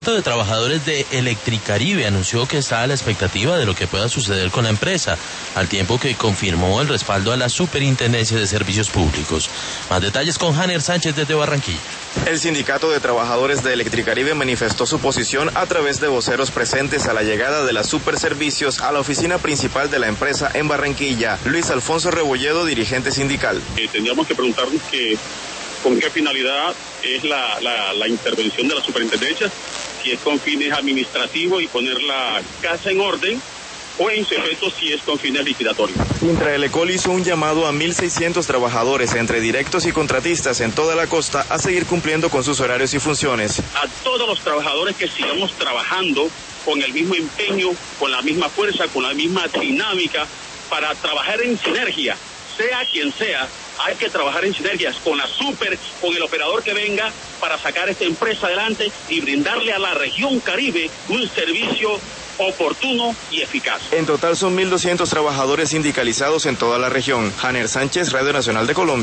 De trabajadores de Electricaribe anunció que está a la expectativa de lo que pueda suceder con la empresa, al tiempo que confirmó el respaldo a la Superintendencia de Servicios Públicos. Más detalles con Janer Sánchez desde Barranquilla. El sindicato de trabajadores de Electricaribe manifestó su posición a través de voceros presentes a la llegada de la Superservicios a la oficina principal de la empresa en Barranquilla. Luis Alfonso Rebolledo, dirigente sindical. Tendríamos que preguntarnos con qué finalidad es la intervención de la superintendencia, si es con fines administrativos y poner la casa en orden, o en su efecto si es con fines liquidatorios. Intraelecol hizo un llamado a 1.600 trabajadores entre directos y contratistas en toda la costa a seguir cumpliendo con sus horarios y funciones. A todos los trabajadores que sigamos trabajando con el mismo empeño, con la misma fuerza, con la misma dinámica, para trabajar en sinergia, sea quien sea. Hay que trabajar en sinergias con la Super, con el operador que venga para sacar esta empresa adelante y brindarle a la región Caribe un servicio oportuno y eficaz. En total son 1.200 trabajadores sindicalizados en toda la región. Janer Sánchez, Radio Nacional de Colombia.